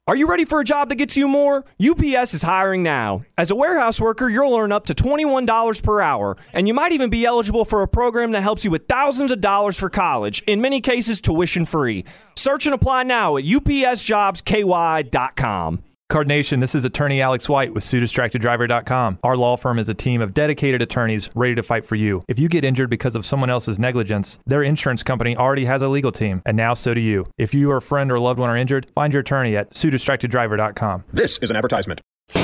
Are you ready for a job that gets you more? UPS is hiring now. As a warehouse worker, you'll earn up to $21 per hour, and you might even be eligible for a program that helps you with thousands of dollars for college, in many cases tuition free. Search and apply now at upsjobsky.com. Card Nation, this is attorney Alex White with SueDistractedDriver.com. Our law firm is a team of dedicated attorneys ready to fight for you. If you get injured because of someone else's negligence, their insurance company already has a legal team, and now so do you. If you or a friend or loved one are injured, find your attorney at SueDistractedDriver.com. This is an advertisement. All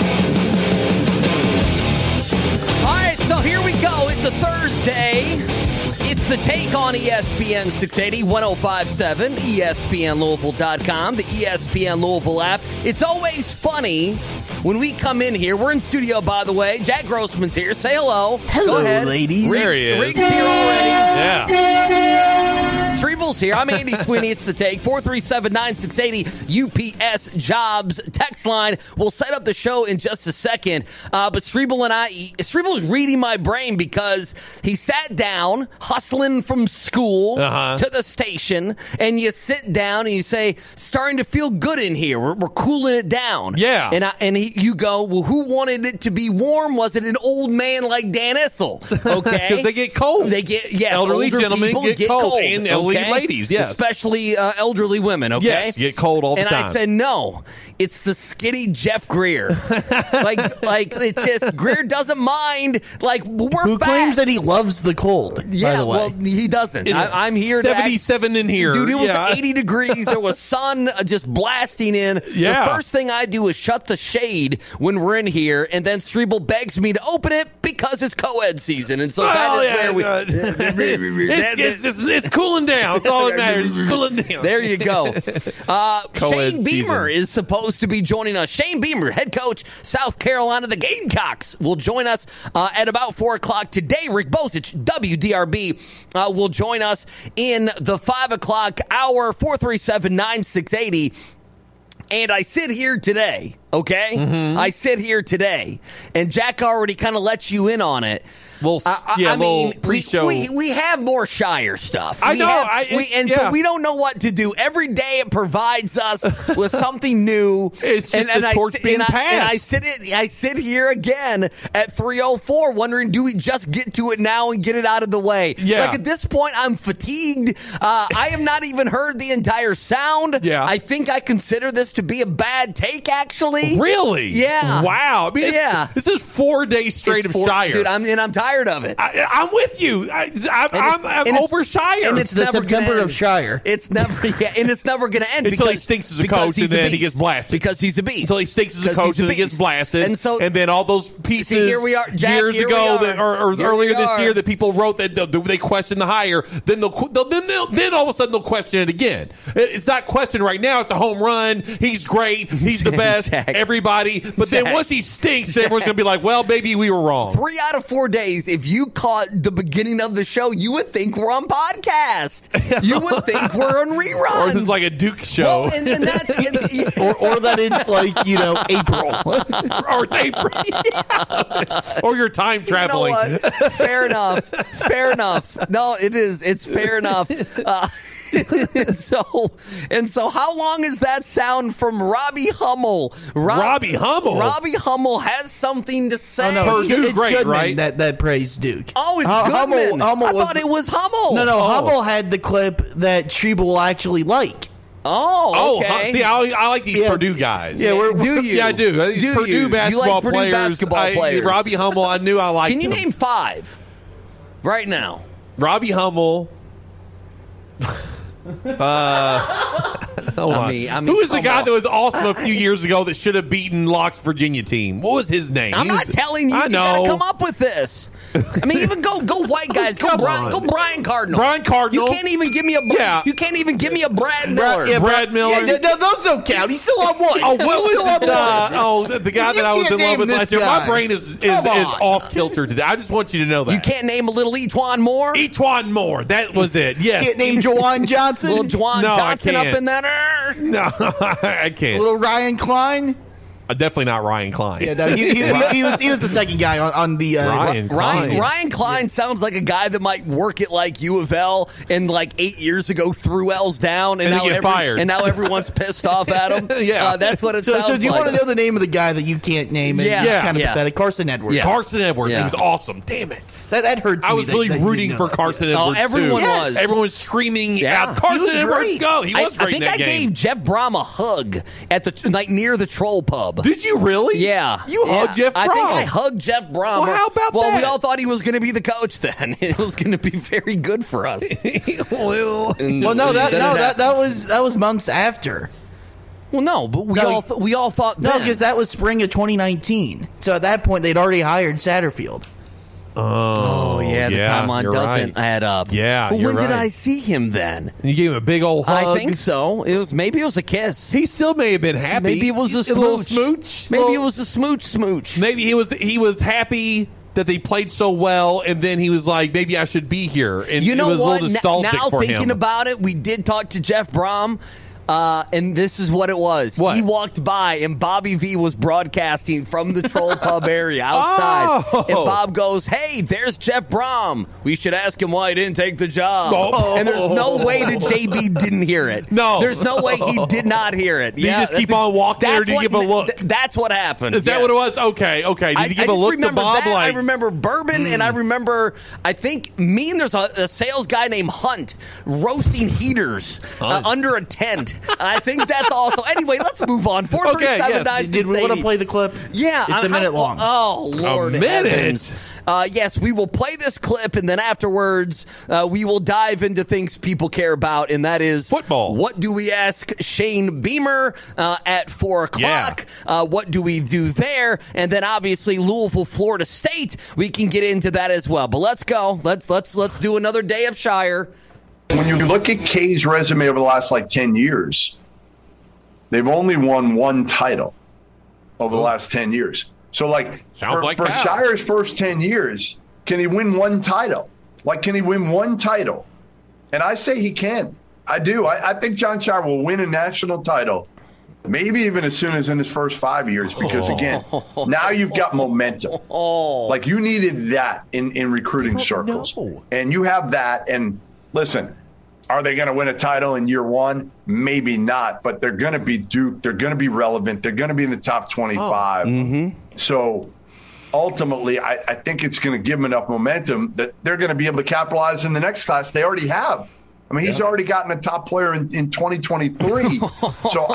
right, so here we go. It's a Thursday. It's The Take on ESPN 680, 1057, ESPNLouisville.com, the ESPN Louisville app. It's always funny when we come in here. We're in studio, by the way. Jack Grossman's here. Say hello. Hello, Go ahead. ladies. Riggs, There he is. Riggs here already. Yeah. Strebel's here. I'm Andy Sweeney. It's The Take. 437-9680 UPS Jobs text line. We'll set up the show in just a second. But Strebel is reading my brain because he sat down, hustling from school to the station, and you sit down and you say, starting to feel good in here. We're cooling it down. Yeah. You go, well, who wanted it to be warm? Was it an old man like Dan Issel? Okay. Because they get cold. They get, yes. Elderly older gentlemen people get cold. And elderly okay? ladies, yes. Especially elderly women, okay? Yes, get cold all the time. And I said, no, it's the skinny Jeff Greer. like it's just, Greer doesn't mind. Like, we're Who back. claims that he loves the cold, Yeah, by the way. well, he doesn't. I'm here 77 in here. Dude, it was Yeah. 80 degrees. There was sun just blasting in. Yeah. The first thing I do is shut the shade when we're in here, and then Strebel begs me to open it because it's co-ed season. And so that is where we... it's cooling down. That's all that matters. It's cooling down. There you go. Shane Beamer season. is supposed to be joining us. Shane Beamer, head coach, South Carolina, the Gamecocks, will join us at about 4 o'clock today. Rick Bosich, WDRB, will join us in the 5 o'clock hour, 437-9680. And I sit here today, okay? Mm-hmm. I sit here today, and Jack already kind of let you in on it. Well, I mean, pre-show. we have more Shire stuff. I know. But we don't know what to do. Every day it provides us with something new. It's just the torch being passed. And I sit here again at 3:04 wondering, do we just get to it now and get it out of the way? Yeah. Like, at this point, I'm fatigued. I have not even heard the entire sound. Yeah. I think I consider this to be a bad take, actually. Really? Yeah. Wow. I mean, Yeah. This is 4 days straight of Shire. Dude, I'm tired of it. I'm with you. I'm over Shire. And it's the never September gonna of end. Shire. It's never, and it's never going to end Until he because stinks as a because coach he's and then he beast. gets blasted. Because he's a beast. Until he stinks as a Because coach he's and then he gets beast. blasted. And then all those pieces See, here we are, Jack, years here we ago are. or Here earlier we this are. year that people wrote that they questioned the hire. Then then all of a sudden they'll question it again. It's not questioned right now. It's a home run. He's great. He's the best. Jack. Everybody. But then once he stinks, everyone's going to be like, well, maybe we were wrong. 3 out of 4 days, if you caught the beginning of the show, you would think we're on podcast. You would think we're on reruns. Or this is like a Duke show. Well, and that's or that it's like, April. Or it's April. Yeah. Or you're time traveling. You know what? Fair enough. Fair enough. No, it is. It's fair enough. And so how long is that sound from Robbie Hummel? Robbie Hummel? Robbie Hummel has something to say. Purdue, it's great, Goodman right? that praised Duke. Oh, it's Goodman. Hummel I was- thought it was Hummel. No, Hummel had the clip that Sheba will actually like. Oh, okay. See, I like these Purdue guys. Yeah, do you? Yeah, I do. These Do Purdue you? basketball You like Purdue players. basketball players. Robbie Hummel, I knew I liked Can you him. name 5 right now? Robbie Hummel. Hold on. mean, Who was the come guy on. that was awesome a few years ago that should have beaten Locke's Virginia team? What was his name? I'm not telling you. I You know. gotta come up with this. I mean, even go white guys. Go Brian Cardinal. Brian Cardinal. You can't even give me a. Yeah. You can't even give me a Brad Miller. Brad Miller. Yeah, those don't count. He's still on one. Oh, what was the guy that I was in love with last year? My brain is off kilter today. I just want you to know that. You can't name a little Etwan Moore. Etwan Moore. That was it. Yes. Can't name Jawan Johnson. Little Juwan No, I Johnson up can't. in that. No, I can't. Little Ryan Klein. Definitely not Ryan Klein. Yeah, no, he was the second guy on the Ryan Klein. Ryan Klein sounds like a guy that might work at like U of L and like 8 years ago threw L's down and then get fired. And now everyone's pissed off at him. Yeah. That's what it sounds like. So do you want to know the name of the guy that you can't name? And Yeah. kind of Yeah. pathetic. Carson Edwards. Yeah. Carson Edwards. Yeah. He was awesome. Damn it. That hurts. I me was that really you rooting know for that. Carson Oh, Edwards, everyone too. was. Everyone was screaming Yeah. out, Carson He was Edwards, great. go. He was great I think in that I game. gave Jeff Brom a hug at the like near the Troll Pub. Did you really? Yeah. You hugged Jeff Brom. I think I hugged Jeff Brom. Well, how about Well, that? we all thought he was going to be the coach then. It was going to be very good for us. Well, Well, no, that was months after. Well, no, but we all thought No, then. because that was spring of 2019. So at that point, they'd already hired Satterfield. Oh, yeah, the timeline you're doesn't right. add up. Yeah, But you're when did right. I see him then? You gave him a big old hug. I think so. Maybe it was a kiss. He still may have been happy. Maybe it was a little smooch. smooch. Maybe it was a smooch. Maybe he was happy that they played so well, and then he was like, maybe I should be here. And You know it was what? a little nostalgic Now for thinking him. about it, we did talk to Jeff Brom. And this is what it was. What? He walked by, and Bobby V was broadcasting from the Troll Pub area outside. Oh. And Bob goes, "Hey, there's Jeff Brom. We should ask him why he didn't take the job." Oh. And there's no way that JB didn't hear it. No. There's no way he did not hear it. Did he just keep on walking, or did he give a look? That's what happened. Is that what it was? Okay. Did he give a just look to remember Bob? that. Like, I remember bourbon, and I remember, I think, me and there's a sales guy named Hunt roasting heaters under a tent. I think that's also. Anyway, let's move on. 437 Did we want to play the clip? Yeah. It's a minute long. Oh, Lord. A minute? Heavens. Yes, we will play this clip, and then afterwards, we will dive into things people care about, and that is football. What do we ask Shane Beamer at 4 o'clock? What do we do there? And then obviously Louisville, Florida State. We can get into that as well. But let's go. Let's do another day of Shire. When you look at K's resume over the last 10 years, they've only won one title over the last 10 years. So, for Shire's first 10 years, can he win one title? Can he win one title? And I say he can. I do. I think John Shire will win a national title, maybe even as soon as in his first 5 years, because, again, now you've got momentum. You needed that in recruiting circles. And you have that. And listen, are they going to win a title in year one? Maybe not, but they're going to be Duke. They're going to be relevant. They're going to be in the top 25. So ultimately, I think it's going to give them enough momentum that they're going to be able to capitalize in the next class. They already have. I mean, he's already gotten a top player in 2023. So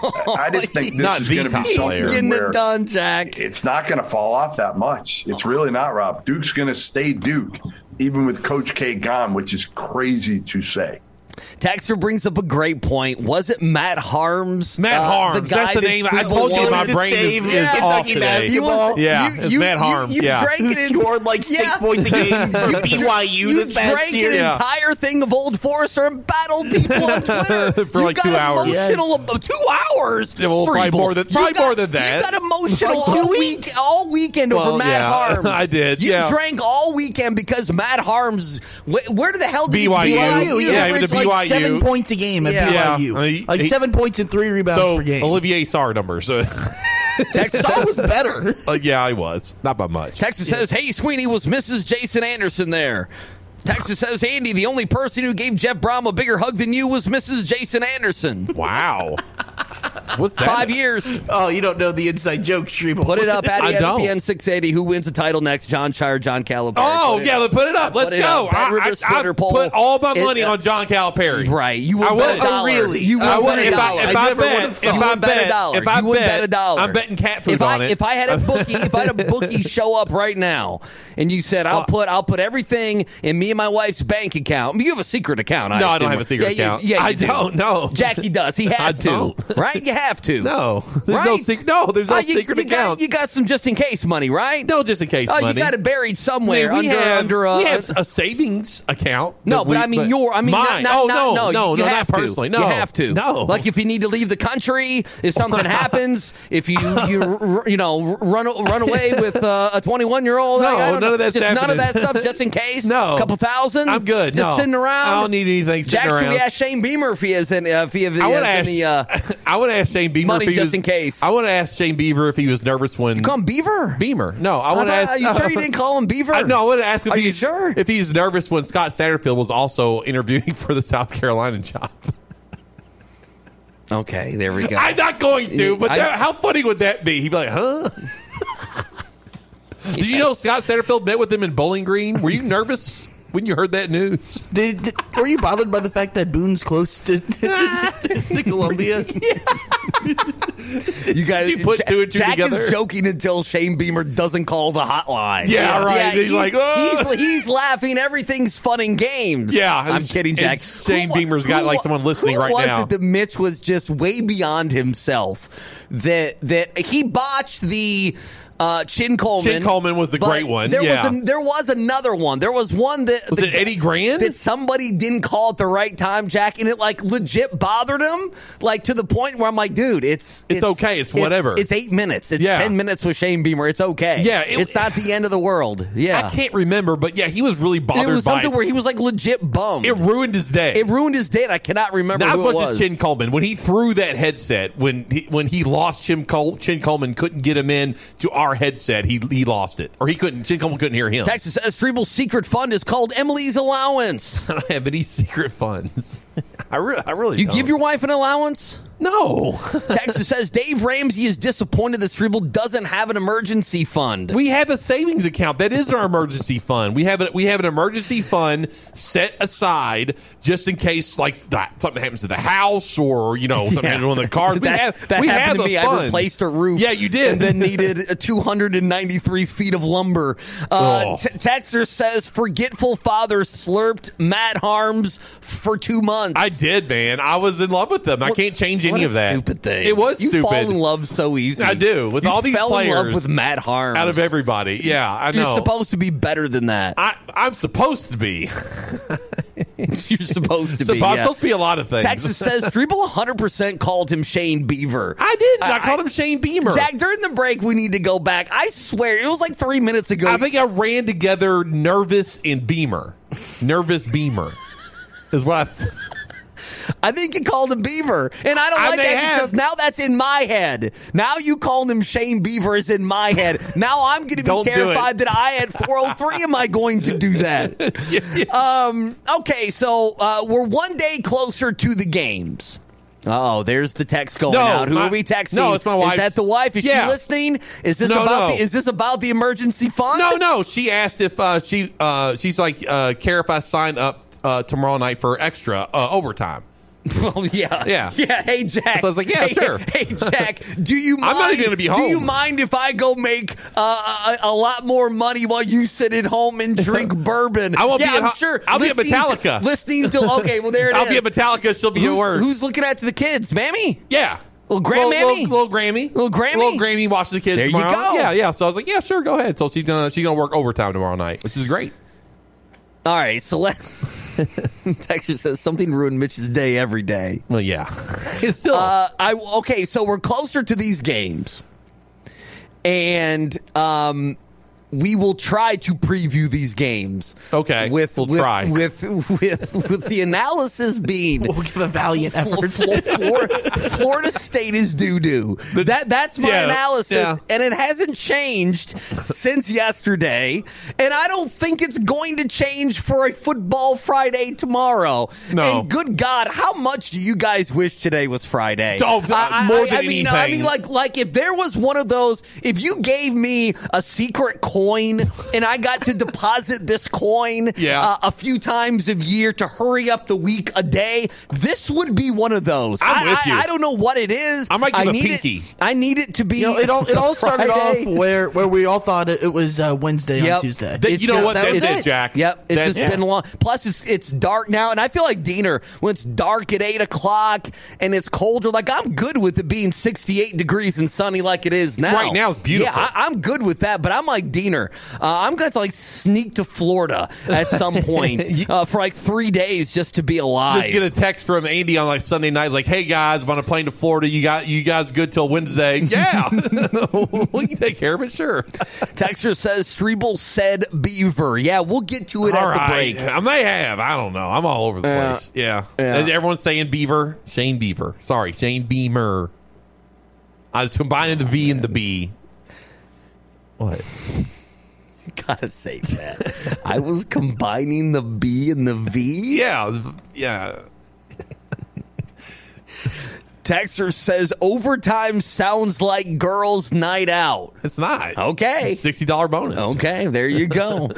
I just think this is going to be something Getting where it done, Jack. it's not going to fall off that much. It's really not, Rob. Duke's going to stay Duke, even with Coach K gone, which is crazy to say. Texter brings up a great point. Was it Matt Harms? Matt Harms. That's the name. I told you my brain is off Kentucky today. basketball. It's Matt Harms. You drank it in, Scored 6 points a game for BYU this past drank year. an entire thing of Old Forester and battled people on Twitter For you 2 hours. Emotional 2 hours. Yeah, well, probably more than that. You got emotional Like 2 weeks, all weekend over Matt Harms. I did. You drank all weekend because Matt Harms. Where the hell did BYU. he BYU, Yeah, he went to BYU. 7 points a game at Yeah. BYU. 7 points and 3 rebounds per game. Olivier Sarr numbers. So, Texas That was says, better. yeah, I was. Not by much. Texas says, "Hey, Sweeney, was Mrs. Jason Anderson there?" Texas says, "Andy, the only person who gave Jeff Brom a bigger hug than you was Mrs. Jason Anderson." Wow. What's that? 5 years. Oh, you don't know the inside joke, Shreeble. Put it up at I don't. ESPN 680. Who wins the title next? John Shire, John Calipari. Oh, yeah, put it up. Let's Put it go. up. Bet Rivers Twitter poll. Put all my money on John Calipari. Right. You I would bet will. $1. Oh, really? You would I bet would. $1. If I never would've if thought. I You would bet bet, $1. if I You would bet $1. I'm betting cat food on it. If I had a bookie, if I had a bookie show up right now, and you said I'll put everything in me and my wife's bank account. I mean, you have a secret account. No, I don't have a secret account. Yeah, I you do. don't, no. Jackie does. He has I to. don't. Right? You have to. No. There's Right? no secret. No, there's no secret account. You got some just in case money, right? No, just in case money. You got it buried somewhere we have a a savings account. No, but mine. not No, you not have personally. To. No, you have to. No, like if you need to leave the country, if something happens, if you run away with a 21-year-old. No, none of that's just none of that happening. stuff, just in case. No. a couple thousand. I'm good. Just sitting around. I don't need anything sitting Jack, around. should we ask Shane Beamer if he has any? I would ask ask Shane Beamer money if he just was, in case. I want to ask Shane Beaver if he was nervous when You call him Beaver? Beamer. No, I want to ask. Are you sure you didn't call him Beaver? No, I want to ask if Are you sure? if he's nervous when Scott Satterfield was also interviewing for the South Carolina job. Okay, there we go. I'm not going to, but how funny would that be? He'd be like, huh? Did you know Scott Satterfield met with him in Bowling Green? Were you nervous when you heard that news? Were you bothered by the fact that Boone's close to Columbia? You guys, Did you put two and two Jack together? is joking until Shane Beamer doesn't call the hotline. Yeah, right. He's like, oh. he's laughing. Everything's fun and games. Yeah, I'm kidding, Jack. And Shane Beamer's got like someone listening right now. Who was it that Mitch was just way beyond himself? That he botched the. Chin Coleman. Chin Coleman was the great one. There was another one. There was one that was it Eddie Grand that somebody didn't call at the right time, Jack, and it like legit bothered him, like to the point where I'm like, dude, it's okay, it's whatever. It's 8 minutes. It's 10 minutes with Shane Beamer. It's okay. Yeah, it's not the end of the world. Yeah, I can't remember, but yeah, he was really bothered. It was by something where he was like legit bummed. It ruined his day. It ruined his day. I cannot remember not who as much it was. as Chin Coleman when he threw that headset when he lost Chin Coleman couldn't get him in to our headset. He lost it, or he couldn't. Chin Coleman couldn't hear him. Texas says Strebel's secret fund is called Emily's allowance. I don't have any secret funds. I really You don't. give your wife an allowance? No. Texas says Dave Ramsey is disappointed that Strebel doesn't have an emergency fund. We have a savings account. That is our emergency fund. We have an emergency fund set aside just in case like something happens to the house or something happens to the cars. That happened to me. I replaced a roof. Yeah, you did. And then needed 293 feet of lumber. Texter says forgetful father slurped Matt Harms for 2 months. I did, man. I was in love with them. I can't change any of that. Stupid thing. It was stupid. You fall in love so easy. I do. With all these fell players. in love with Matt Harms. Out of everybody. Yeah, I know. You're supposed to be better than that. I'm supposed to be. You're supposed to be. I'm supposed to be a lot of things. Texas says Strebel 100% called him Shane Beaver. I didn't. I called him Shane Beamer. Jack, during the break, we need to go back. I swear, it was like 3 minutes ago. I think I ran together Nervous and Beamer. Nervous Beamer is what I think you called him Beaver. And I don't like that because now that's in my head. Now you called him Shane Beaver is in my head. Now I'm going to be terrified that I at 4:03 am I going to do that? Okay, so we're 1 day closer to the games. Oh, there's the text going out. Who are we texting? No, it's my wife. Is that the wife? Is she listening? Is this is this about the emergency fund? No. She asked if she's like, care if I sign up tomorrow night for extra overtime. Well, yeah. Hey, Jack. So I was like, yeah, sure. Hey, Jack. Do you mind? I'm not even going to be home. Do you mind if I go make a lot more money while you sit at home and drink bourbon? I won't be. I'm sure. I'll be at Metallica. Listening to. Okay, well there it is. I'll be at Metallica. She'll be at work. Who's looking after the kids? Mammy? Yeah. Little Grammy? Little Grammy. Little Grammy? Little Grammy watches the kids there tomorrow. You go. Yeah. So I was like, yeah, sure, go ahead. So she's gonna work overtime tomorrow night, which is great. All right, so let's. Texture says something ruined Mitch's day every day. Well, yeah. It's still. Okay, so we're closer to these games, and we will try to preview these games. Okay, we'll try with the analysis being we'll give a valiant effort. Florida State is doo-doo. That's my analysis, and it hasn't changed since yesterday. And I don't think it's going to change for a Football Friday tomorrow. No. And good God, how much do you guys wish today was Friday? Oh, more than anything. I mean, like if there was one of those, if you gave me a secret coin and I got to deposit this coin a few times a year to hurry up the week a day, this would be one of those. I'm with you. I don't know what it is. I might give a pinky. I need it to be. It all started Friday. off where we all thought it was Wednesday on Tuesday. You know what? That's it, Jack. Yep. It's just been long. Plus, it's dark now, and I feel like Diener when it's dark at 8 o'clock and it's colder. Like I'm good with it being 68 degrees and sunny like it is now. Right now, it's beautiful. Yeah, I'm good with that. But I'm like Diener. I'm going to sneak to Florida at some point for like 3 days just to be alive. Just get a text from Andy on Sunday night, like, "Hey guys, I'm on a plane to Florida. You guys good till Wednesday?" Yeah, we can take care of it. Sure. Texter says Strebel said Beaver. Yeah, we'll get to it at the break. I may have. I don't know. I'm all over the place. Yeah. Everyone's saying Beaver. Shane Beaver. Sorry, Shane Beamer. I was combining the V and the B. What? Gotta say that. I was combining the B and the V? Yeah. Texter says overtime sounds like girls' night out. It's not. Okay. It's $60 bonus. Okay, there you go.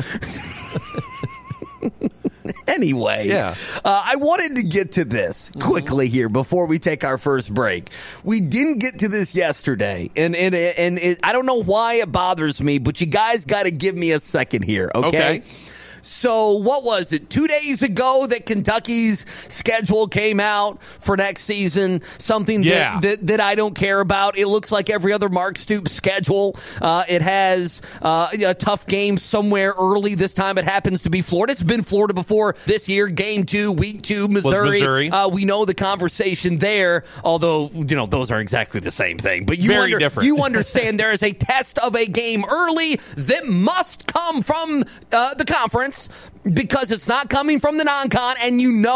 Anyway, I wanted to get to this quickly here before we take our first break. We didn't get to this yesterday, and I don't know why it bothers me, but you guys got to give me a second here, okay? So what was it? 2 days ago that Kentucky's schedule came out for next season, something that I don't care about. It looks like every other Mark Stoops schedule. It has a tough game somewhere early. This time it happens to be Florida. It's been Florida before this year. Game 2, week 2, Missouri. We know the conversation there, although, those aren't exactly the same thing. But very different. You understand there is a test of a game early that must come from the conference, because it's not coming from the non-con, and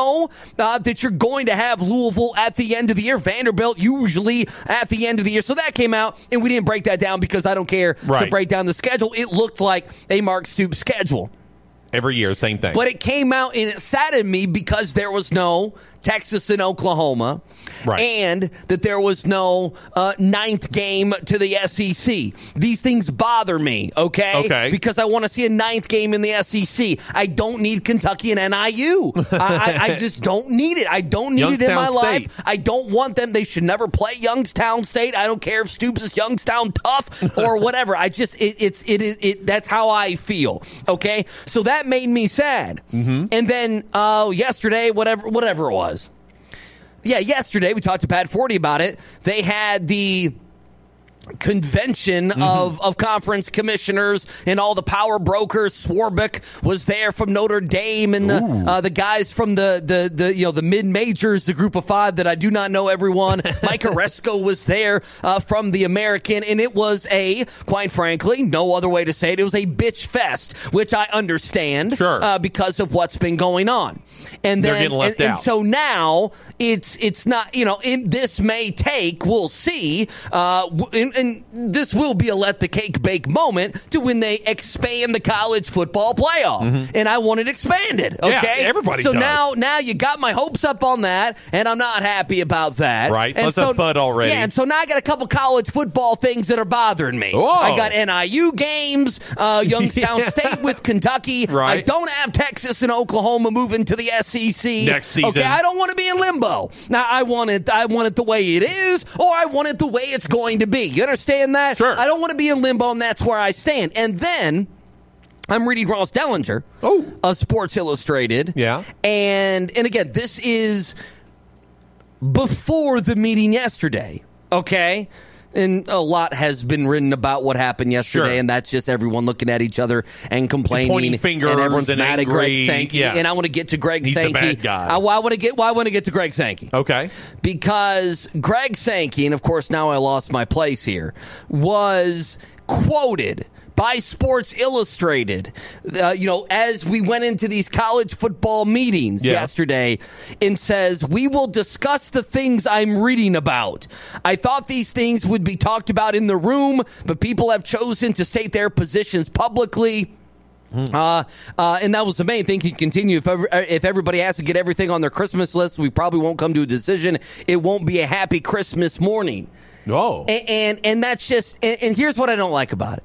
that you're going to have Louisville at the end of the year, Vanderbilt usually at the end of the year. So that came out, and we didn't break that down because I don't care to break down the schedule. It looked like a Mark Stoops schedule. Every year, same thing. But it came out, and it saddened me because there was no Texas and Oklahoma, and that there was no ninth game to the SEC. These things bother me, okay? Because I want to see a ninth game in the SEC. I don't need Kentucky and NIU. I just don't need it. I don't need it in my life. I don't want them. They should never play Youngstown State. I don't care if Stoops is Youngstown tough or whatever. That's how I feel, okay? So that made me sad. And then yesterday, whatever it was. Yeah, yesterday we talked to Pat Forty about it. They had the convention of conference commissioners and all the power brokers. Swarbrick was there from Notre Dame, and the guys from the mid majors, the group of five that I do not know everyone. Mike Oresco was there from the American, and it was quite frankly, no other way to say it, it was a bitch fest, which I understand because of what's been going on. And then, they're getting left out. And so now it's not, this may take, we'll see, and this will be a let the cake bake moment to when they expand the college football playoff. And I want it expanded, okay? Yeah, everybody so does. now you got my hopes up on that, and I'm not happy about that. Right, and that's a thud already. Yeah, and so now I got a couple college football things that are bothering me. Whoa. I got NIU games, Youngstown State with Kentucky. Right. I don't have Texas and Oklahoma moving to the SEC next season. Okay, I don't want to be in limbo. Now I want it the way it is, or I want it the way it's going to be. You understand that? Sure. I don't want to be in limbo, and that's where I stand. And then I'm reading Ross Dellinger of Sports Illustrated. Yeah. And again, this is before the meeting yesterday, okay? And a lot has been written about what happened yesterday, and that's just everyone looking at each other and complaining, pointing fingers, and everyone's and mad angry. at Greg Sankey. Yes. And I want to get to Greg He's Sankey. the bad guy. I want to get to Greg Sankey. Okay. Because Greg Sankey, and of course now I lost my place here, was quoted by Sports Illustrated, as we went into these college football meetings yesterday, and says, "We will discuss the things I'm reading about. I thought these things would be talked about in the room, but people have chosen to state their positions publicly." And that was the main thing. He continued, if everybody has to get everything on their Christmas list, we probably won't come to a decision. It won't be a happy Christmas morning. Oh. And that's just, and here's what I don't like about it.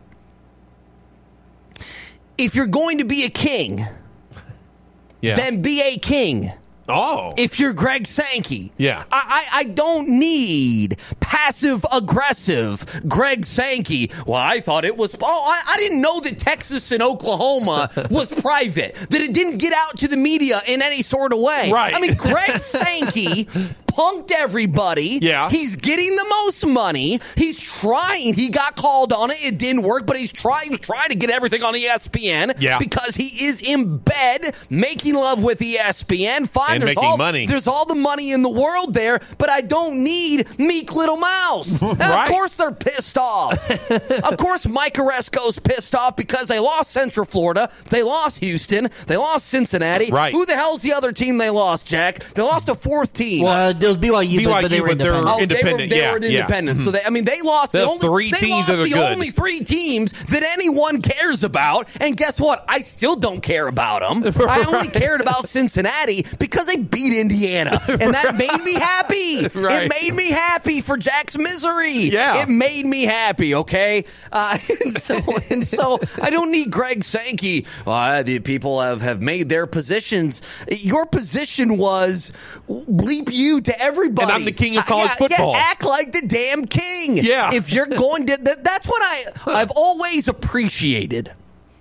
If you're going to be a king, then be a king. Oh. If you're Greg Sankey. Yeah. I don't need passive-aggressive Greg Sankey. Well, I thought it was... I didn't know that Texas and Oklahoma was private, that it didn't get out to the media in any sort of way. Right. I mean, Greg Sankey punked everybody. Yeah. He's getting the most money. He's trying. He got called on it. It didn't work, but he's trying to get everything on ESPN. Yeah. Because he is in bed making love with ESPN. Fine. And making money. There's all the money in the world there, but I don't need meek little mouse. Right. Of course they're pissed off. Of course Mike Oresco's pissed off because they lost Central Florida. They lost Houston. They lost Cincinnati. Right. Who the hell's the other team they lost, Jack? They lost a fourth team. BYU, but they were independent. Oh, independent. They were independent. So they lost. That's three teams that are good. The only 3 teams that anyone cares about. And guess what? I still don't care about them. I only cared about Cincinnati because they beat Indiana, and that made me happy. Right. It made me happy for Jack's misery. Yeah, it made me happy. Okay, and so I don't need Greg Sankey. The people have made their positions. Your position was bleep you to everybody. And I'm the king of college football. Yeah, act like the damn king. Yeah. If you're going to, that's what I've always appreciated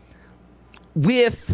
with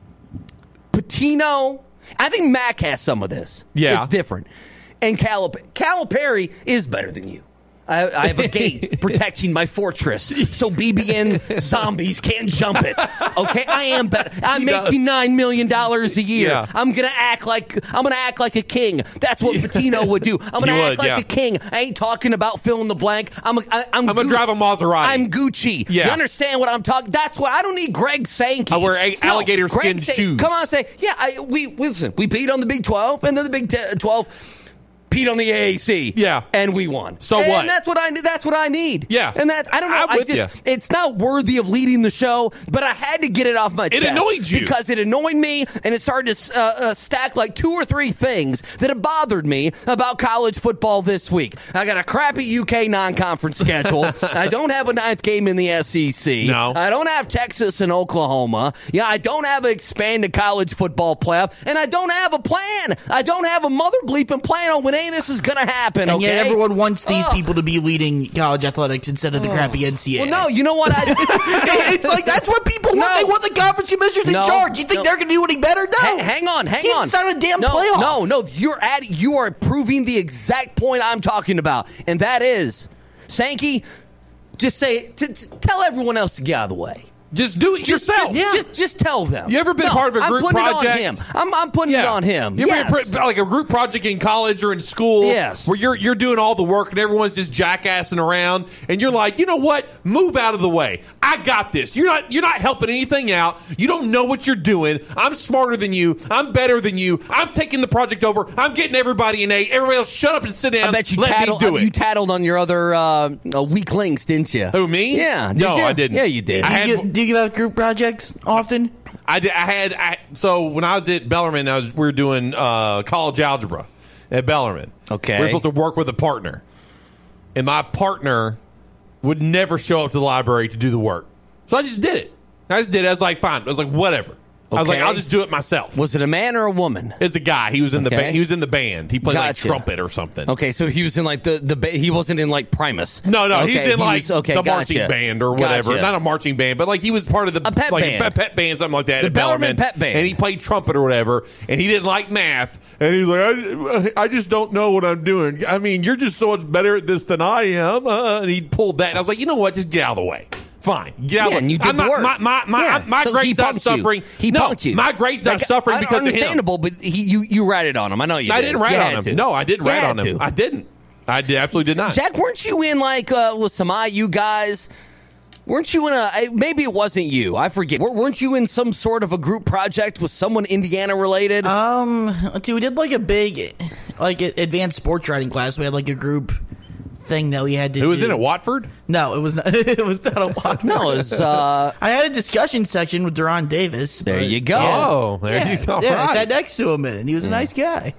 Pitino. I think Mac has some of this. Yeah. It's different. And Calipari is better than you. I have a gate protecting my fortress, so BBN zombies can't jump it. Okay, I am better. I'm making $9 million a year. Yeah. I'm gonna act like a king. That's what Pitino would do. I'm gonna act like a king. I ain't talking about fill in the blank. I'm gonna drive a Maserati. I'm Gucci. Yeah. You understand what I'm talking? That's what I don't need. Greg Sankey. I wear alligator skin shoes. Come on, say we listen. We beat on the Big 12, and then the Big 12. Pete on the AAC, yeah, and we won. So and what? That's what I need. That's what I need. Yeah, and that I don't know. It's not worthy of leading the show, but I had to get it off my chest. It annoyed you because it annoyed me, and it started to stack like 2 or 3 things that have bothered me about college football this week. I got a crappy UK non-conference schedule. I don't have a 9th game in the SEC. No, I don't have Texas and Oklahoma. Yeah, I don't have an expanded college football playoff, and I don't have a plan. I don't have a mother bleeping plan on when this is going to happen, and yet everyone wants these people to be leading college athletics instead of the crappy NCAA. Well, no, you know what? It's like that's what people want. They want the conference commissioners in charge. You think they're going to do any better? No. Hang on. Can't start a damn playoff. No. You are proving the exact point I'm talking about, and that is, Sankey, just tell everyone else to get out of the way. Just do it yourself. Just tell them. You ever been part of a group project? I'm putting it on him. You ever been like a group project in college or in school? Yes. Where you're doing all the work and everyone's just jackassing around, and you're like, you know what? Move out of the way. I got this. You're not helping anything out. You don't know what you're doing. I'm smarter than you. I'm better than you. I'm taking the project over. I'm getting everybody an A. Everybody else, shut up and sit down. I bet you Let me do it. You tattled on your other weak links, didn't you? Who, me? Yeah. No, I didn't. Yeah, you did. Do you give out group projects often? I did. So when I was at Bellarmine, we were doing college algebra at Bellarmine. Okay. We were supposed to work with a partner, and my partner would never show up to the library to do the work. So I just did it. I was like, fine. I was like, whatever. I was like, I'll just do it myself. Was it a man or a woman? It's a guy. He was in the band. He was in the band. He played like trumpet or something. Okay, so he was in like he wasn't in like Primus. No, okay, he's in like the marching band or whatever. Not a marching band, but like he was part of the pet band. A pet band, something like that. The Bellarmine Pet Band. And he played trumpet or whatever. And he didn't like math. And he's like, I just don't know what I'm doing. I mean, you're just so much better at this than I am. And he pulled that. And I was like, you know what? Just get out of the way. Fine. Get out of the way. And you did the work. My grade's not suffering. He punked you. My grade's not suffering because of him. Understandable, but you ratted on him. I know you did. I didn't rat on him. No, I didn't rat on him. I didn't. I absolutely did not. Jack, weren't you in like with some IU guys? Weren't you in maybe it wasn't you. I forget. Weren't you in some sort of a group project with someone Indiana related? Let's see. We did like a big advanced sports writing class. We had like a group thing that we had to do. Who was in it, Watford? No, it was not. It was not a Watford. No, it was. I had a discussion section with Deron Davis. There you go. Oh, there you go. Yeah, right. I sat next to him, and he was a nice guy.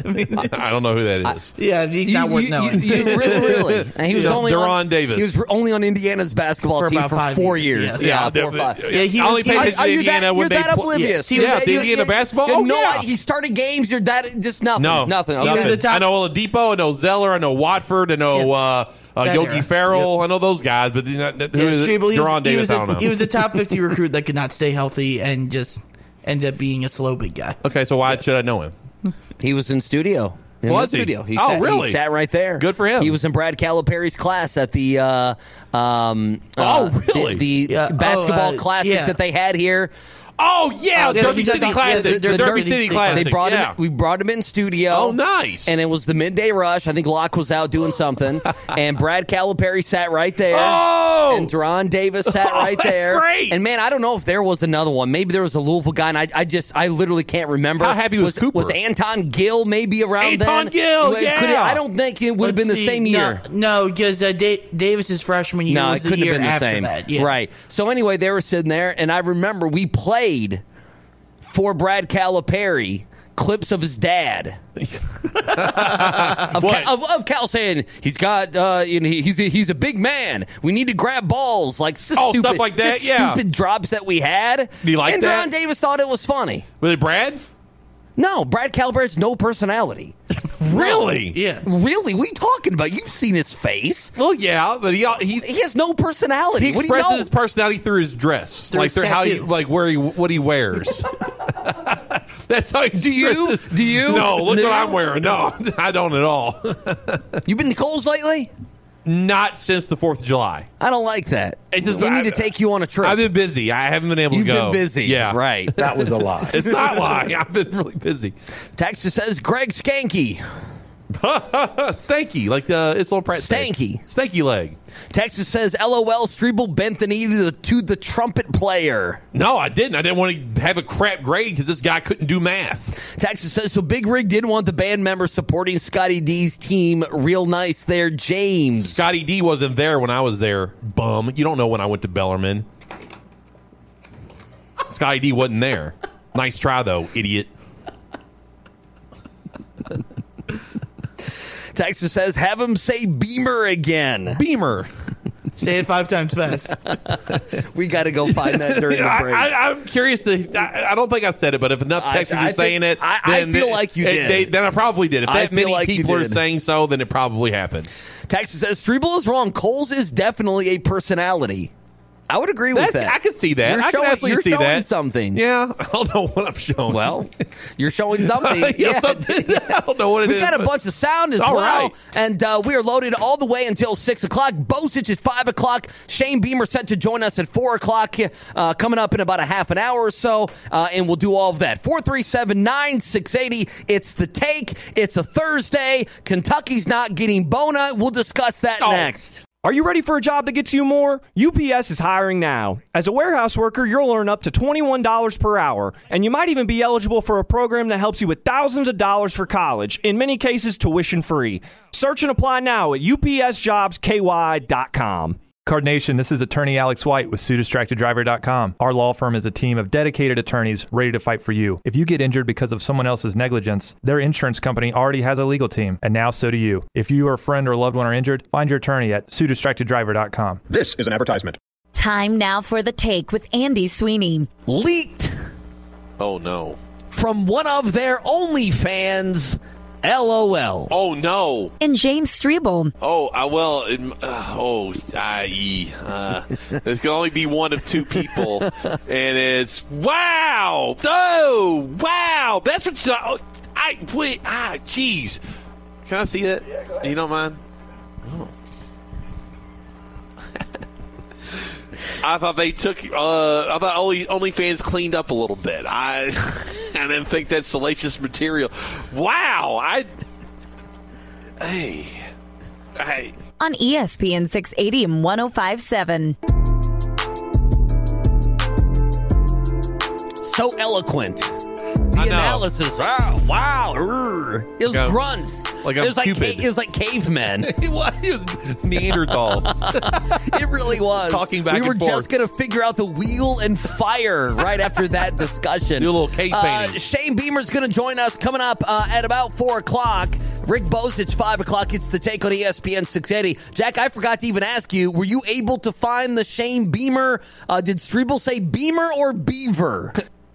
I don't know who that is. He's not worth knowing. Really? And he was only Deron Davis. He was only on Indiana's basketball team for 4 years. Yeah, 4 or 5. Yeah, he only paid attention to Indiana when they You're that oblivious. Yeah, the Indiana basketball. Oh, yeah. He started games. You're that just nothing. Nothing. Okay. I know Oladipo. I know Zeller. I know Watford. I know. Yogi Ferrell, I know those guys, but who is it? Deron Davis, I don't know. He was a top 50 recruit that could not stay healthy and just ended up being a slow big guy. Okay, so why should I know him? He was in studio. Was he? Studio. Really? He sat right there. Good for him. He was in Brad Calipari's class at the really? the basketball classic that they had here. Oh, yeah, Derby City Classic. The Derby City Classic. They brought him. We brought him in studio. Oh, nice. And it was the midday rush. I think Locke was out doing something. And Brad Calipari sat right there. Oh! And Deron Davis sat right there. That's great. And, man, I don't know if there was another one. Maybe there was a Louisville guy, and I literally can't remember. How happy was Cooper? Was Anton Gill maybe around then? Anton Gill, yeah. I don't think it would have been the same year. No, because Davis's freshman year was it the couldn't year have been the after same. that. Yeah. Right. So anyway, they were sitting there, and I remember we played for Brad Calipari clips of his dad. of Cal saying he's got he's a big man. We need to grab balls, like stupid, stuff like that. Stupid drops that we had. Do you like and that? Deron Davis thought it was funny. Was it Brad? No, Brad Calipari's no personality. Really? Yeah. Really? What are you talking about? You've seen his face. Well, yeah, but he has no personality. He What do you expresses know? his personality through his dress, Through his how he, tattoo. like what he wears. That's how he Do you? No, look what I'm wearing. No, I don't at all. You been to Kohl's lately? Not since the 4th of July. I don't like that. It's just- we need to take you on a trip. I've been busy. I haven't been able You've to go. been busy. Yeah. Right. That was a lie. It's not lying. I've been really busy. Texas says Greg Skanky. Stanky, like it's little Pratt. Stanky. Stanky leg. Texas says LOL Strebel bent the knee to the trumpet player. No, I didn't. I didn't want to have a crap grade because this guy couldn't do math. Texas says, so Big Rig didn't want the band members supporting Scotty D's team. Real nice there, James. Scotty D wasn't there when I was there, bum. You don't know when I went to Bellarmine. Scotty D wasn't there. Nice try, though, idiot. Texas says, have him say Beamer again. Beamer. Say it 5 times fast. We got to go find that during the break. I'm curious to. I don't think I said it, but if enough Texans are saying it, I feel like you did. Then I probably did. If I that feel many like you people are did. saying so, then it probably happened. Texas says, Strebel is wrong. Coles is definitely a personality. I would agree with that. I could see that. I You're can see showing that. something. Yeah, I don't know what I'm showing. Well, you're showing something. Something. I don't know what it is. We've got a bunch of sound as All well. right. And we are loaded all the way until 6 o'clock. Bosich at 5 o'clock. Shane Beamer set to join us at 4 o'clock, coming up in about a half an hour or so. And we'll do all of that. 437-9680. It's The Take. It's a Thursday. Kentucky's not getting Bona. We'll discuss that next. Are you ready for a job that gets you more? UPS is hiring now. As a warehouse worker, you'll earn up to $21 per hour, and you might even be eligible for a program that helps you with thousands of dollars for college, in many cases tuition free. Search and apply now at upsjobsky.com. Card Nation, this is attorney Alex White with SueDistractedDriver.com. Our law firm is a team of dedicated attorneys ready to fight for you. If you get injured because of someone else's negligence, their insurance company already has a legal team, and now so do you. If you or a friend or loved one are injured, find your attorney at SueDistractedDriver.com. This is an advertisement. Time now for The Take with Andy Sweeney. Leaked Oh, no. from one of their OnlyFans, LOL. Oh, no. And James Strebel. Oh, there can only be one of two people, and it's wow. Oh, wow. That's what jeez. Can I see that? You don't mind? Oh. I thought they took. I thought OnlyFans cleaned up a little bit. I didn't think that's salacious material. Wow. Hey. On ESPN 680 and 105.7. So eloquent. The analysis. Wow. It was grunts. Like it I'm was like Cupid. it was like cavemen. It was Neanderthals. It really was. Talking back we were and forth. just going to figure out the wheel and fire right after that discussion. Do a little cave painting. Shane Beamer's going to join us coming up at about 4 o'clock. Rick Bosich, 5 o'clock. It's The Take on ESPN 680. Jack, I forgot to even ask you, were you able to find the Shane Beamer? Did Strebel say Beamer or Beaver?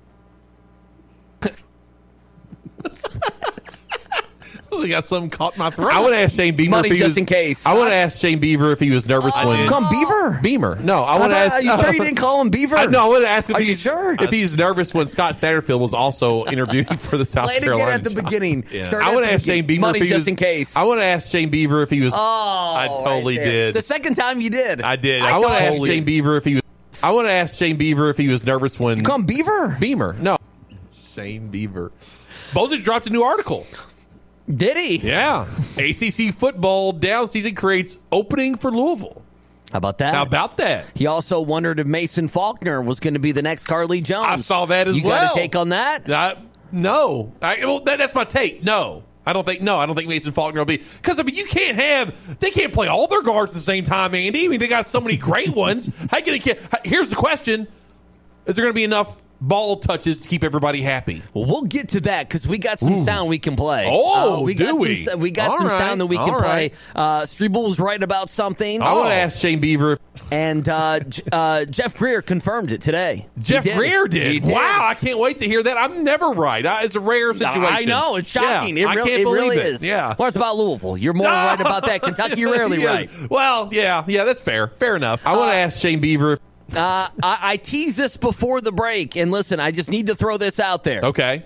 I got something caught in my throat. I would ask Shane Beamer Money if he just was, in case. I would ask Shane Beaver if he was nervous when Call him Beaver? Beamer. No, I would ask. Are you sure you didn't call him Beaver? No, I would ask if Are you sure? if he's nervous when Scott Satterfield was also interviewing for the South Play it Carolina. again at the job. beginning. Yeah. Start I at would the ask beginning. Shane Beaver Money if he just was, in case. I would ask Shane Beaver if he was. Oh, I totally right there. did. The second time you did. I did. I would ask Shane Beaver if he was. I want to ask Shane Beaver if he was nervous when... You call him Beaver? Beamer. No. Shane Beaver. Bozich dropped a new article. Did he? Yeah. ACC football down season creates opening for Louisville. How about that? How about that? He also wondered if Mason Faulkner was going to be the next Carly Jones. I saw that as you well. You got a take on that? No. That's my take. No. I don't think Mason Faulkner will be, because they can't play all their guards at the same time, Andy. I mean, they got so many great ones. Here's the question: is there going to be enough ball touches to keep everybody happy? Well, we'll get to that because we got some sound we can play. We got some sound that we can play. Strebel was right about something. I want to ask Shane Beaver. And Jeff Greer confirmed it today. Jeff Greer did. Wow, I can't wait to hear that. I'm never right. It's a rare situation. I know. It's shocking. Yeah, it really is. Yeah. Well, it's about Louisville. You're more right about that. Kentucky, you're rarely right. Well, yeah, that's fair. Fair enough. I want to ask Shane Beaver. I teased this before the break, and listen, I just need to throw this out there. Okay.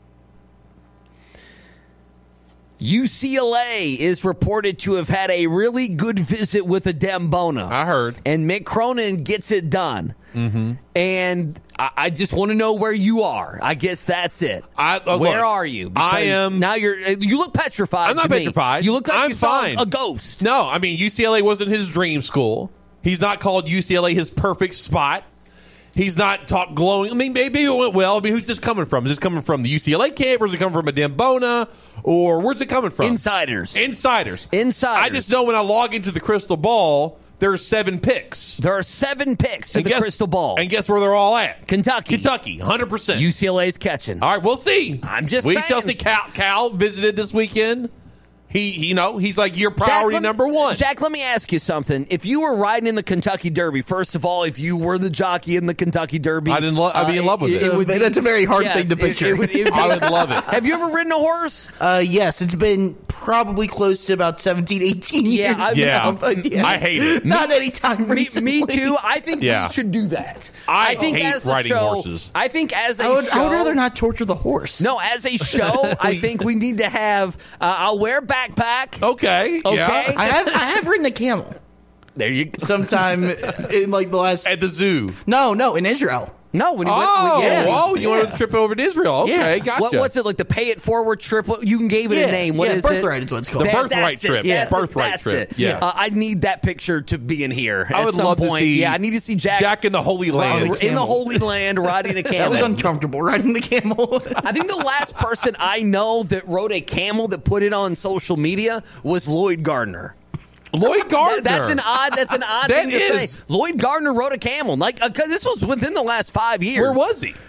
UCLA is reported to have had a really good visit with Adem Bona. I heard. And Mick Cronin gets it done. Mm-hmm. And I just want to know where you are. I guess that's it. Where are you? Because I am. Now you look petrified. I'm not petrified. You look like I'm fine. Saw a ghost. No, I mean, UCLA wasn't his dream school. He's not called UCLA his perfect spot. He's not talked glowing. I mean, maybe it went well. I mean, who's this coming from? Is this coming from the UCLA camp, or is it coming from Adem Bona, or where's it coming from? Insiders. I just know when I log into the crystal ball, there are 7 picks. There are 7 picks to the crystal ball. And guess where they're all at? Kentucky, 100%. UCLA's catching. All right, we'll see. I'm just saying. We shall see. Cal visited this weekend. He's like your priority number one. Jack, let me ask you something. If you were riding in the Kentucky Derby, first of all, if you were the jockey in the Kentucky Derby, I'd be in love with it. That's a very hard thing to picture. I would love it. Have you ever ridden a horse? Yes, it's been probably close to about 17, 18 years. I hate it. Not any time recently. Me too. I think we should do that. I think hate as a riding show, horses. I think as a show, I would rather not torture the horse. No, as a show, I think we need to have. I'll wear a backpack. Okay. Yeah. I have ridden a camel. There you go. Sometime in like the last at the zoo. No, in Israel. No, when you you went on a trip over to Israel. Okay, gotcha. What's it like? The Pay It Forward trip? You gave it a name. What is Birthright it? is what it's called. The Birthright trip. Yeah, Birthright trip. Yeah. I need that picture to be in here. I would love to see. Yeah, I need to see Jack in the Holy Land. In the Holy Land riding a camel. That was uncomfortable riding the camel. I think the last person I know that rode a camel that put it on social media was Lloyd Gardner. Lloyd Gardner. That's an odd thing to say. Lloyd Gardner rode a camel. This was within the last 5 years. Where was he?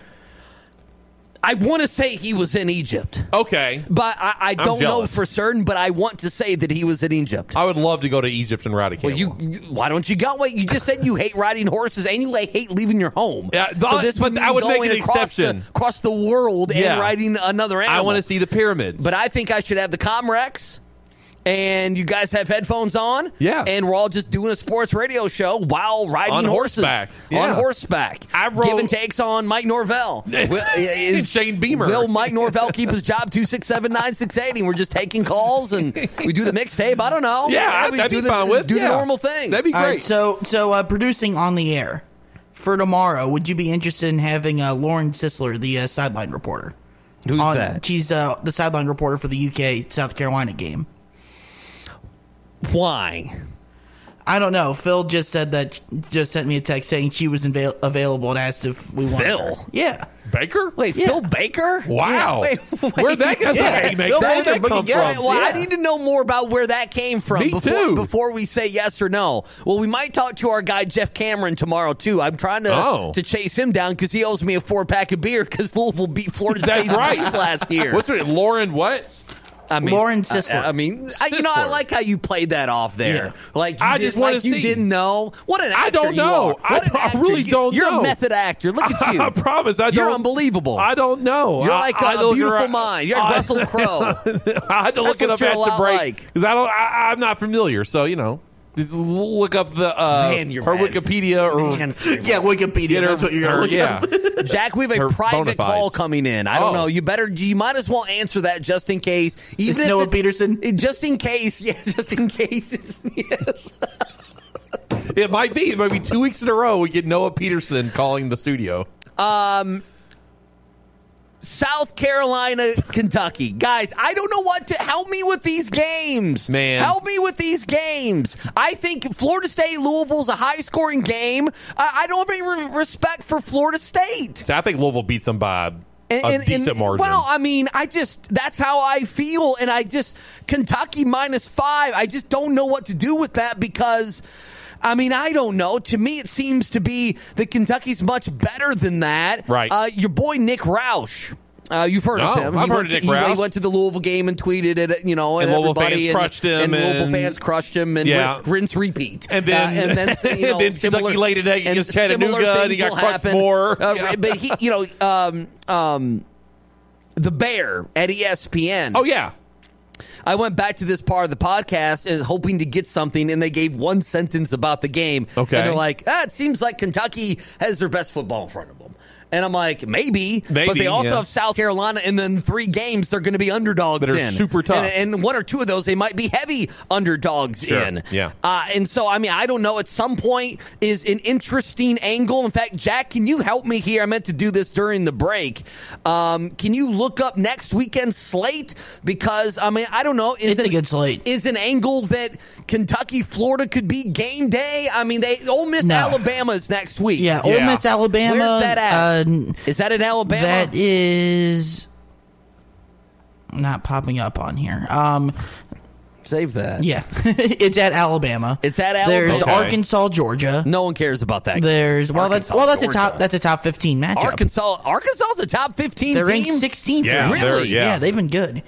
I want to say he was in Egypt. Okay. But I don't know for certain, but I want to say that he was in Egypt. I would love to go to Egypt and ride a camel. Well, why don't you go? Wait, you just said you hate riding horses and you hate leaving your home. Yeah, but I would make an exception. Across the world and riding another animal. I want to see the pyramids. But I think I should have the Comrex. And you guys have headphones on. Yeah. And we're all just doing a sports radio show while riding on horses. Horseback. On horseback. Giving takes on Mike Norvell. Shane Beamer. Will Mike Norvell keep his job? 267-9680. We're just taking calls and we do the mixtape. I don't know. Yeah, that'd be fine with. Do the normal thing. That'd be great. Right, so producing on the air for tomorrow, would you be interested in having Lauren Sisler, the sideline reporter? Who's that? She's the sideline reporter for the UK-South Carolina game. Why? I don't know. Phil just sent me a text saying she was available and asked if we wanted her. Yeah. Baker? Wait, Phil Baker? Wow. Wait. Where'd that come from? Well, I need to know more about where that came from before we say yes or no. Well, we might talk to our guy Jeff Cameron tomorrow, too. I'm trying to chase him down because he owes me a 4-pack of beer because Louisville beat Florida State last year. What's her name? Lauren what? Lauren Sisler. I like how you played that off there. Yeah. Like I just want to see. You didn't know. What an actor I don't know. I really don't know. You're a method actor. Look at you. I promise. You're unbelievable. I don't know. You're like a beautiful mind. You're like Russell Crowe. I had to look it up at the break because I'm not familiar. So just look up her Wikipedia or Wikipedia. That's what you're going to look up. Jack, we have a private call coming in. I don't know. You might as well answer that just in case. Even it's Noah Peterson. Just in case. Yeah, just in case. Yes. It might be. It might be 2 weeks in a row we get Noah Peterson calling the studio. South Carolina, Kentucky. Guys, I don't know what to... Help me with these games. Man. Help me with these games. I think Florida State-Louisville's a high-scoring game. I don't have any respect for Florida State. So I think Louisville beats them by a decent margin. Well, I mean, that's how I feel. And Kentucky -5, I just don't know what to do with that because... I mean, I don't know. To me, it seems to be that Kentucky's much better than that. Right. Your boy Nick Roush. You've heard of him. I've heard of Nick Roush. He went to the Louisville game and tweeted it, and Louisville fans crushed him. And Louisville fans crushed him, and rinse, repeat. And then, then Kentucky laid it egg against Chattanooga, and he got crushed more. But he, the Bear at ESPN. Oh, yeah. I went back to this part of the podcast and hoping to get something, and they gave one sentence about the game. Okay. And they're like, it seems like Kentucky has their best football in front of them. And I'm like, maybe, but they also have South Carolina, and then 3 games they're going to be underdogs that are in. super tough. And 1 or 2 of those, they might be heavy underdogs in. Yeah. And so, I mean, I don't know. At some point is an interesting angle. In fact, Jack, can you help me here? I meant to do this during the break. Can you look up next weekend's slate? Because, I mean, I don't know. It's a good slate. Is an angle that Kentucky, Florida could be game day? I mean, Ole Miss, Alabama is next week. Yeah, Ole Miss, Alabama. Where's that at? Is that in Alabama? That is not popping up on here. Save that. Yeah, it's at Alabama. It's at Alabama. There's Arkansas, Georgia. No one cares about that. There's that's Georgia. a top 15 matchup. Arkansas's a top 15 They're team. ranked 16th. Yeah, really? Yeah, they've been good.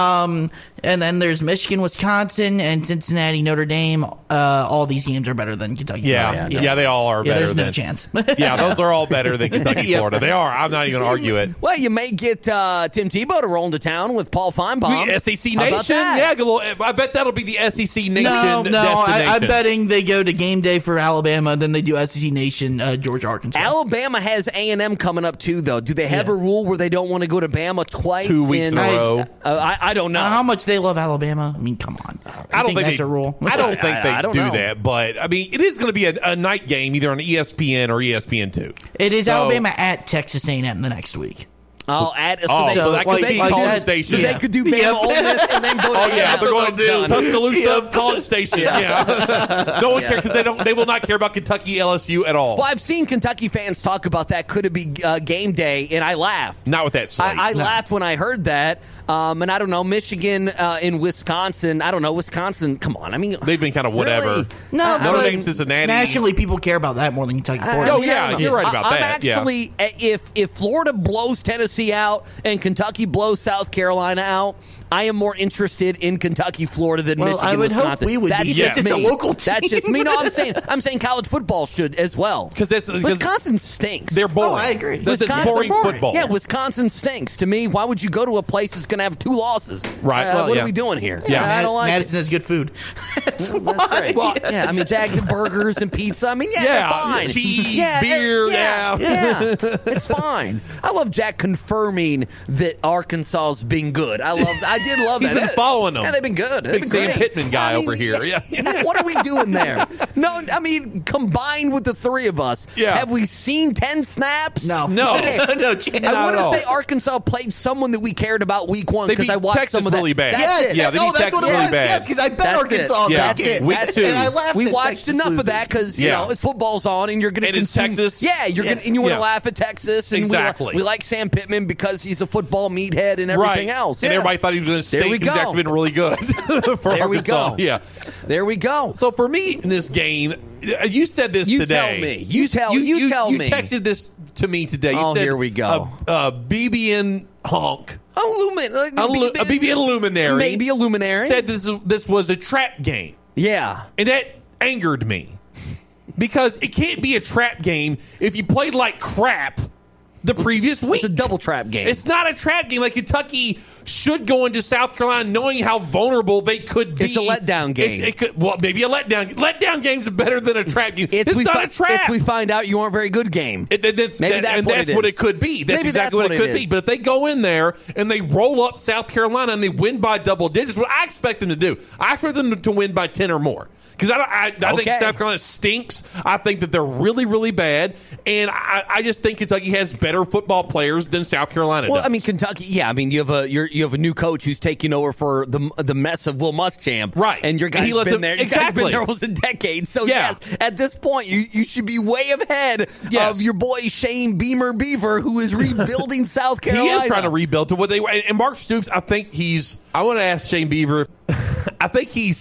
And then there's Michigan, Wisconsin, and Cincinnati, Notre Dame. All these games are better than Kentucky. Yeah, they all are better. There's than no chance. Yeah, those are all better than Kentucky, Florida. They are. I'm not even going to argue it. Well, you may get Tim Tebow to roll into town with Paul Feinbaum. The SEC Nation. Yeah, I bet that'll be the SEC Nation destination. I'm betting they go to game day for Alabama, then they do SEC Nation, Georgia, Arkansas. Alabama has A&M coming up too, though. Do they have a rule where they don't want to go to Bama twice? 2 weeks in a row. I don't know how much they love Alabama. I mean, come on. I don't think that's a rule. I don't think they do know. that, but I mean, it is going to be a night game either on ESPN or ESPN2. It is Alabama at Texas A&M the next week. That could be College Station. So they could do Bama Ole Miss and then go to they're going to do Tuscaloosa College Station. Yeah. No one cares because they will not care about Kentucky LSU at all. Well, I've seen Kentucky fans talk about that. Could it be game day? And I laughed. Not with that slate. I laughed when I heard that. And I don't know, Michigan in Wisconsin. I don't know, Wisconsin. Come on. I mean, they've been kind of whatever. Really? No, Notre Dame, Cincinnati. Nationally, people care about that more than Kentucky, Florida. Oh, yeah, you're right about that. I'm actually, if Florida blows Tennessee out and Kentucky blows South Carolina out, I am more interested in Kentucky, Florida than Michigan, I would Wisconsin. hope we would be. Just It's me. a local team. That's just me. No, I'm saying college football should as well. Because Wisconsin stinks. They're boring. Oh, I agree. That's boring football. Yeah, Wisconsin stinks. To me, why would you go to a place that's going to have 2 losses? Right. What are we doing here? Yeah. I don't like Madison has good food. That's great. Well, I mean, Jack, the burgers and pizza. I mean, they're fine. Cheese, beer, it's fine. I love Jack confirming that Arkansas is being good. I did love that. He's been following them. Yeah, they've been good. Big Sam Pittman guy over here. Yeah. What are we doing there? No, I mean, combined with the 3 of us, have we seen 10 snaps? No. Okay. No chance. I want to say Arkansas played someone that we cared about week 1 because I watched Texas some of that. really bad. That's Yes, it. they beat Texas really bad. Yes, because I bet Arkansas Yeah. that game. Week 2. And I laughed We at watched Texas enough of losing. that because you know football's on, and you're going to consume Texas. Yeah, you're going and you want to laugh at Texas, and Exactly. we like Sam Pittman because he's a football meathead and everything else. And Yeah. everybody thought he was going to stink. He's actually been really good for There we Arkansas. go. Yeah. There we go. So for me in this game, you said this You today. tell me. You tell me. You texted this to me today. You said, here we go. BBN honk. A BBN luminary. Maybe a luminary. Said this was a trap game. Yeah. And that angered me. Because it can't be a trap game if you played like crap the previous week. It's a double trap game. It's not a trap game. Like Kentucky should go into South Carolina knowing how vulnerable they could be. It's a letdown game. It could, maybe a letdown. Letdown games are better than a trap game. It's not a trap. If we find out you aren't very good game. That's what it could be. That's exactly what it could be. But if they go in there and they roll up South Carolina and they win by double digits, what I expect them to do, I expect them to win by 10 or more. Because I think South Carolina stinks. I think that they're really, really bad. And I just think Kentucky has better football players than South Carolina does. I mean, Kentucky, you have a new coach who's taking over for the mess of Will Muschamp. Right. And your guy's been there. Your guy's been there almost a decade. So, yes, at this point, you should be way ahead of your boy Shane Beaver, who is rebuilding South Carolina. He is trying to rebuild to what they were. And Mark Stoops, I want to ask Shane Beaver. I think he's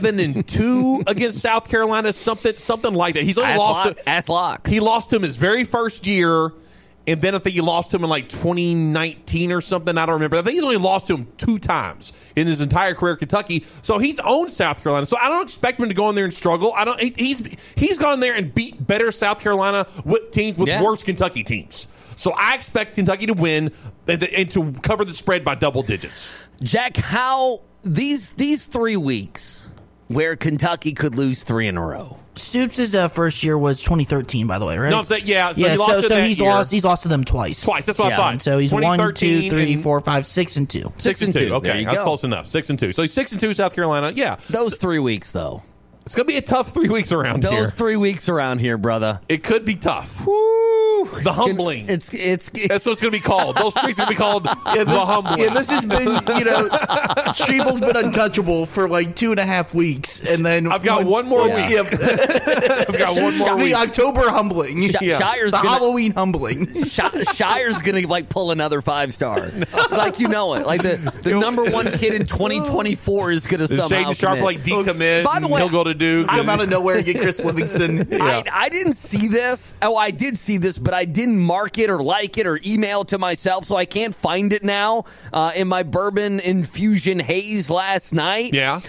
7-2 against South Carolina, something like that. He's only lock. He lost to him his very first year, and then I think he lost to him in like 2019 or something. I don't remember. I think he's only lost to him 2 times in his entire career at Kentucky. So he's owned South Carolina. So I don't expect him to go in there and struggle. He's gone in there and beat better South Carolina teams with worse Kentucky teams. So I expect Kentucky to win and to cover the spread by double digits. Jack, how these 3 weeks where Kentucky could lose 3 in a row? Stoops' first year was 2013, by the way, right? No, I'm saying, so he so lost he's lost to them twice. That's what I thought. So he's 1, 2, 3, 4, 5, 6 and 2. 6 and 2. Okay, that's close enough. 6 and 2. So he's 6 and 2, South Carolina. Yeah, those 3 weeks though. It's gonna be a tough 3 weeks around here. Those 3 weeks around here, brother. It could be tough. The humbling. It's that's what it's going to be called. Those streaks are going to be called the humbling. Yeah, this has been, Strebel's been untouchable for like 2.5 weeks, and then I've got one more week. I've got one more week. The October humbling. Shire's Halloween humbling. Shire's going to pull another 5-star. Like it. Like the number 1 kid in 2024 is going to somehow Shaden Sharp decommit. By the way, he'll go to Duke. Come out of nowhere and get Chris Livingston. I didn't see this. Oh, I did see this, but I didn't mark it or like it or email it to myself, so I can't find it now in my bourbon infusion haze last night. Yeah.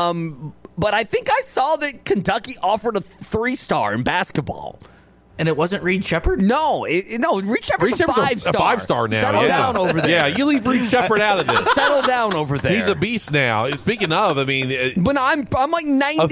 But I think I saw that Kentucky offered a 3-star in basketball. And it wasn't Reed Shepherd? No, Reed Shepherd's a 5-star. A 5-star now. Settle down over there. Yeah, you leave Reed Shepherd out of this. Settle down over there. He's a beast now. Speaking of, but I'm like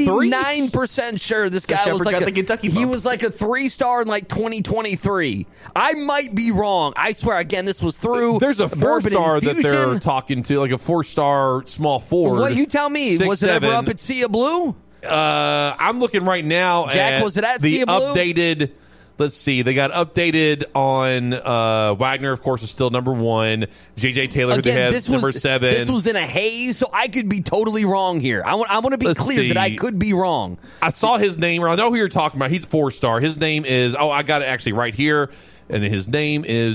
99% sure this guy was like the Kentucky he was like a 3-star in like 2023. I might be wrong. I swear. Again, this was through. There's a 4-star that they're talking to, like a 4-star small forward. What you tell me? 6'7". Was it ever up at Sia Blue? I'm looking right now. Jack, was it at the Sia Blue? Updated? Let's see. They got updated on Wagner, of course, is still number 1. J.J. Taylor, who they have, number 7. This was in a haze, so I could be totally wrong here. I want to be clear that I could be wrong. I saw his name. I know who you're talking about. He's 4-star. His name is, I got it actually right here. And his name is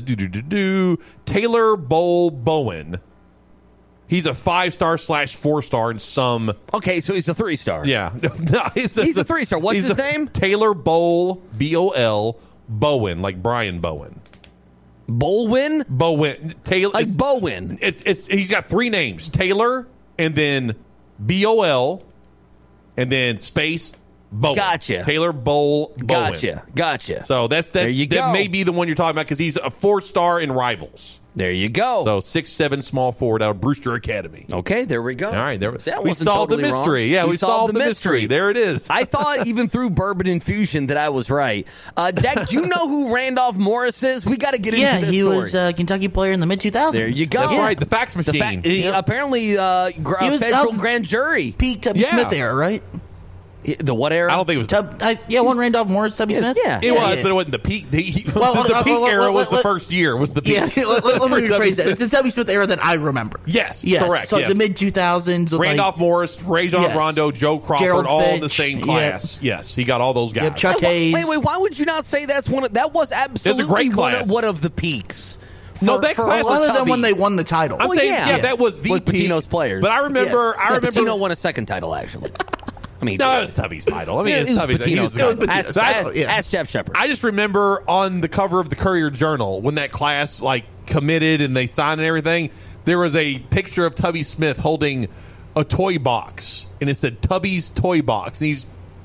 Taylor Bowl Bowen. He's a 5-star / 4-star in some. Okay, so he's a 3-star. Yeah. He's a 3-star. What's his name? Taylor Bowl, Bol, Bowen, like Brian Bowen. Bowen? Bowen. Taylor. Like Bowen. He's got 3 names. Taylor, and then Bol, and then space Bowen. Gotcha. Taylor Bowl Bowen. Gotcha. So there you go. That may be the one you're talking about because he's a 4-star in Rivals. There you go. So 6'7" small forward out of Brewster Academy. Okay, there we go. All right, we solved the mystery. Wrong. Yeah, we solved the mystery. There it is. I thought even through bourbon infusion that I was right. Dak, do you know who Randolph Morris is? We got to get into this story. Yeah, he was a Kentucky player in the mid-2000s. There you go. That's right, the fax machine. Apparently, federal grand jury. Peak Tubby Smith era, right? The what era? I don't think it was. One Randolph Morris, Tubby Smith. Yeah, it was, but it wasn't the peak. The peak era was the first year. Was the peak? Yeah, let me rephrase that. It's the Tubby Smith era that I remember. Yes, correct. So the mid 2000s, Randolph Morris, Rajon Rondo, Joe Crawford, Gerald all Fitch, in the same class. Yeah. Yes, he got all those guys. Chuck Hayes. Wait, why would you not say that was absolutely a great class. One of the peaks? That class was other than when they won the title. I'm saying, that was the peak. Pitino's players. But I remember, Pitino won a second title actually. I mean, no, it was Tubby's title. I mean, it's Tubby's. Ask Jeff Shepherd. I just remember on the cover of the Courier Journal when that class committed and they signed and everything, there was a picture of Tubby Smith holding a toy box, and it said Tubby's Toy Box. And he's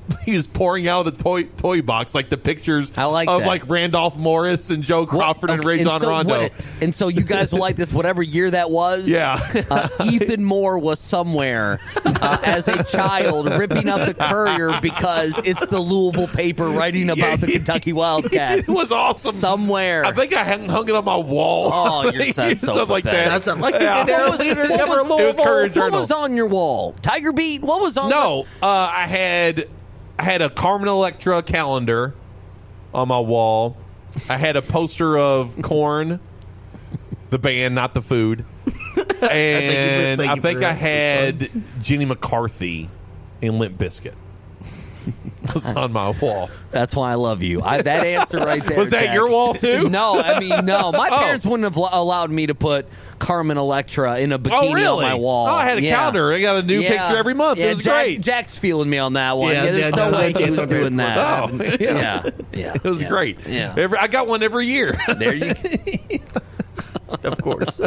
pouring out of the toy box, like the pictures I like of that. like Randolph Morris and Joe Crawford and Ray John Rondo. And so you guys will like this, whatever year that was. Yeah. Ethan Moore was somewhere as a child ripping up the Courier because it's the Louisville paper writing about the Kentucky Wildcats. It was awesome. Somewhere. I think I hung it on my wall. Oh, you're so Stuff like that. That's not like the leader cover It was Courier Journal. What was on your wall? Tiger Beat? What was on No, I had a Carmen Electra calendar on my wall. I had a poster of Korn, the band, not the food. And I think I had Jenny McCarthy and Limp Bizkit. Was on my wall. That's why I love you. That answer right there. Was that Jack. your wall too? No, I mean, no. My parents wouldn't have allowed me to put Carmen Electra in a bikini on my wall. Oh, I had a calendar. I got a new picture every month. It was great. Jack's feeling me on that one. Yeah, There's no way he was doing that. Oh, Yeah. It was great. Yeah. I got one every year. There you Of course.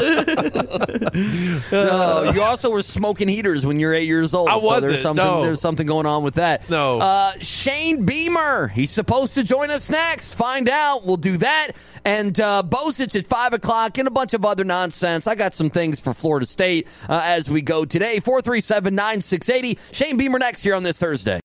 No, you also were smoking heaters when you were 8 years old. I wasn't, There's something going on with that. No. Shane Beamer, he's supposed to join us next. Find out. We'll do that. And Bozich at 5 o'clock and a bunch of other nonsense. I got some things for Florida State as we go today. 437-9680. Shane Beamer next here on this Thursday.